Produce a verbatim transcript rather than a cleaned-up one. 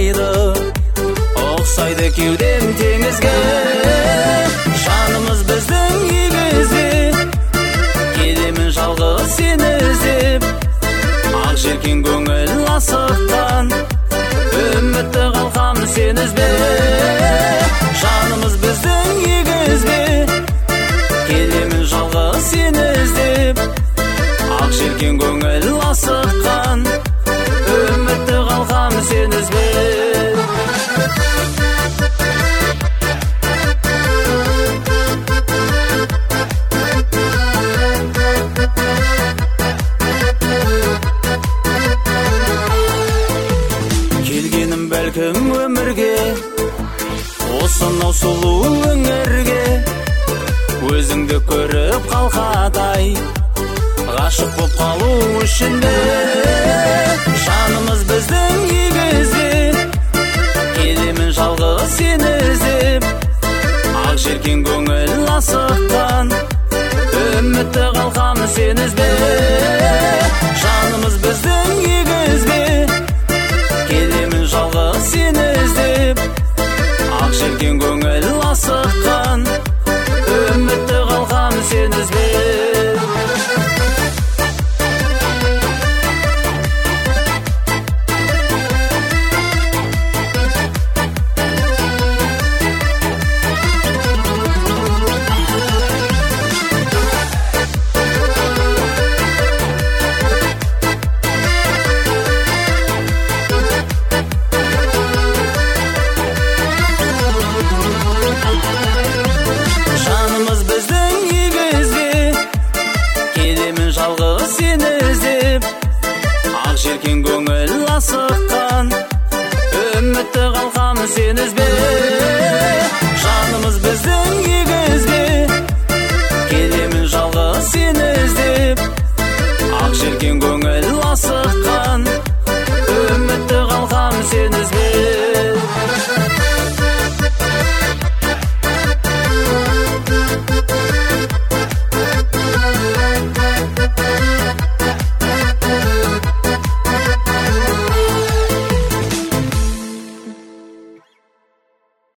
ойнайды, ұқсайды кеудем теңізге. Жанымыз біздің егізде, келемін жалғыз сені іздеп. Ақ желкен көңіл асыққан, үмітті қалқам сені іздеп. Жанымыз біздің егізде, келемін жалғыз сені іздеп. Ақ желкен көңіл асыққан, үмітті қалқам сені іздеп. Келгенім бәлкім өмірге, осынау сұлу өңірге. Өзіңді көріп қалқадай, ғашық боп қалу үшін де. Жанымыз біздің егізде, келемін жалғыз сені іздеп. Ақ желкен көңіл асыққан, үмітті қалқам сені іздеп. Жанымыз біздің егізде, келемін жалғыз сені іздеп. Ақ желкен көңіл асыққан, үмітті қалқам сені іздеп. Жанымыз біздің егізде, келемін жалғыз сені іздеп. Ақ желкен көңіл асыққан, үмітті қалқам сені іздеп. Жанымыз біздің